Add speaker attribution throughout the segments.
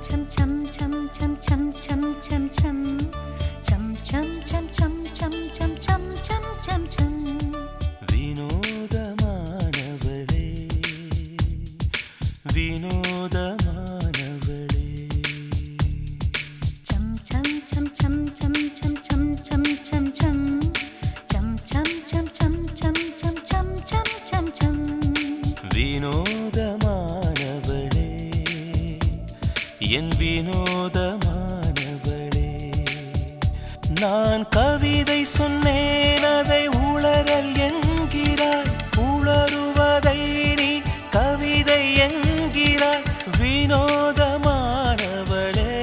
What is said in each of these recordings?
Speaker 1: வினோதமானவளே வினோதமானவளே வினோதமானவளே என் வினோதமானவளே நான் கவிதை சொன்னேன் அதை உளறல் என்கிறாய் உளறுவதை நீ கவிதை என்கிறாய் வினோதமானவளே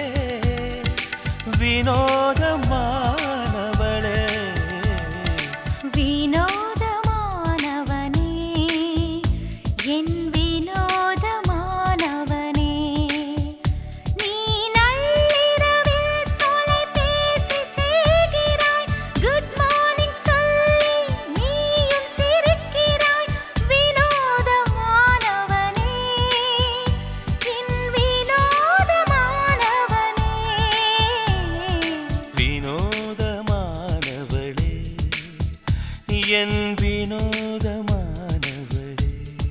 Speaker 1: வினோதமானவளே
Speaker 2: வினோதமானவனே என் வினோதமானவனே நீ நள்ளிரவில் தொலைபேசி செய்கிறாய் குட் மார்னிங் சொல்லி நீயும் சிரிக்கிறாய் வினோதமானவனே என் வினோதமானவனே
Speaker 1: வினோதமானவளே என் வினோதமானவளே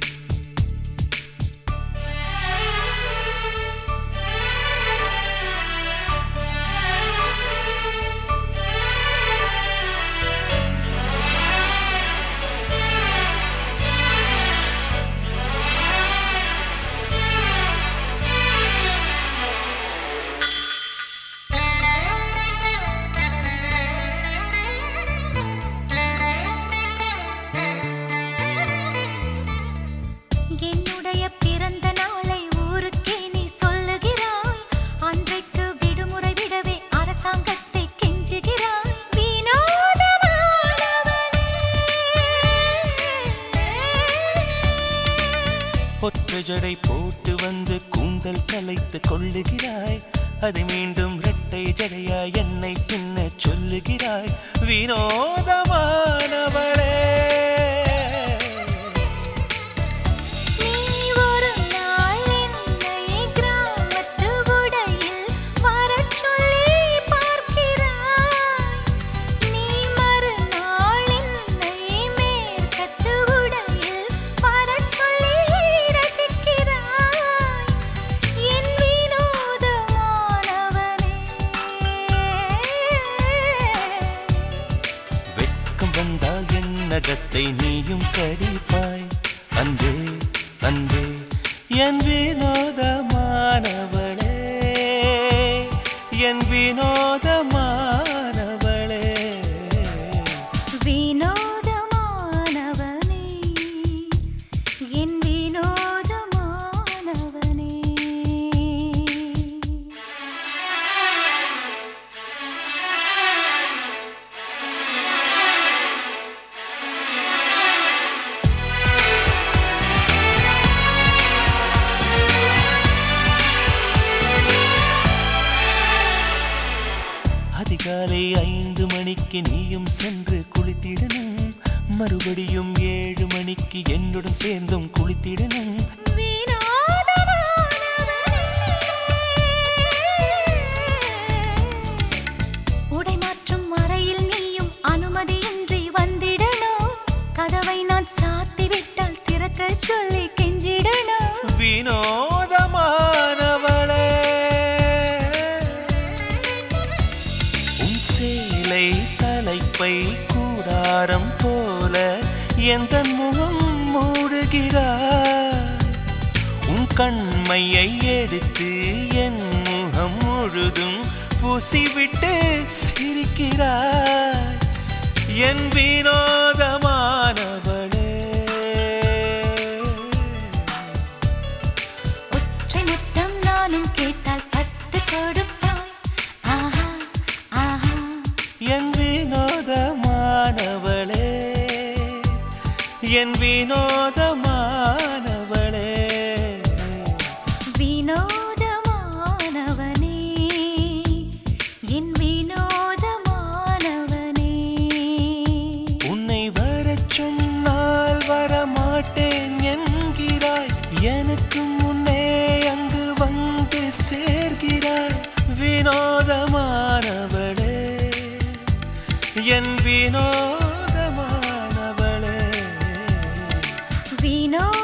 Speaker 2: என்னுடைய பிறந்த நாளை ஊருக்கே நீ சொல்லுகிறாய் அன்றைக்கு விடுமுறை விடவே அரசாங்கத்தை கெஞ்சுகிறாய் வினோதமானவனே
Speaker 1: ஒற்றை ஜடை போட்டு வந்து கூந்தல் கலைத்து கொள்ளுகிறாய் அதை மீண்டும் இரட்டை ஜடையாய் என்னை பின்ன சொல்லுகிறாய் வினோதமானவளே
Speaker 2: நீ ஒரு நாள் என்னை கிராமத்து உடையில் வரச் சொல்லி பார்க்கிறாய் நீ மறுநாள் என்னை மேற்கத்து உடையில் வரச் சொல்லி ரசிக்கிறாய் என் வினோதமானவனே
Speaker 1: வெட்கம் வந்தால் என் நகத்தை நீயும் கடிப்பாய் அன்பே அன்பே என் வினோதமானவளே என் வினோதமானவளே
Speaker 2: வினோதமானவனே என் வினோதமானவனே
Speaker 1: அதிகாலை 5 மணிக்கு நீயும் சென்று குளித்திடணும் மறுபடியும் 7 மணிக்கு என்னுடன் சேர்ந்தும் குளித்திடணும்
Speaker 2: உடை மாற்றும் அறையில் நீயும் அனுமதியின்றி வந்திடணும் கதவை நான் சாத்தி விட்டால் திறக்க சொல்லி கெஞ்சிடணும்
Speaker 1: வினோதமானவளே உன் சேலை தலைப்பை கூடாரம் போல எந்த முகம் மூடுகிறாய் உன் கண்மையை எடுத்து என் முகம் முழுதும் பூசிவிட்டு சிரிக்கிறாய் என் வினோதமானவளே
Speaker 2: ஒற்றை முத்தம் நானும் கேட்டால் 10 கொடுப்பாய் ஆஹா ஆஹா
Speaker 1: என் வினோதமானவளே என் வினோதமானவளே
Speaker 2: வினோதமானவனே என் வினோதமானவனே
Speaker 1: உன்னை வரச் சொன்னால் வரமாட்டேன் என்கிறாய் எனக்கு முன்னே அங்கு வந்து என் வினோதமானவளே
Speaker 2: வினோ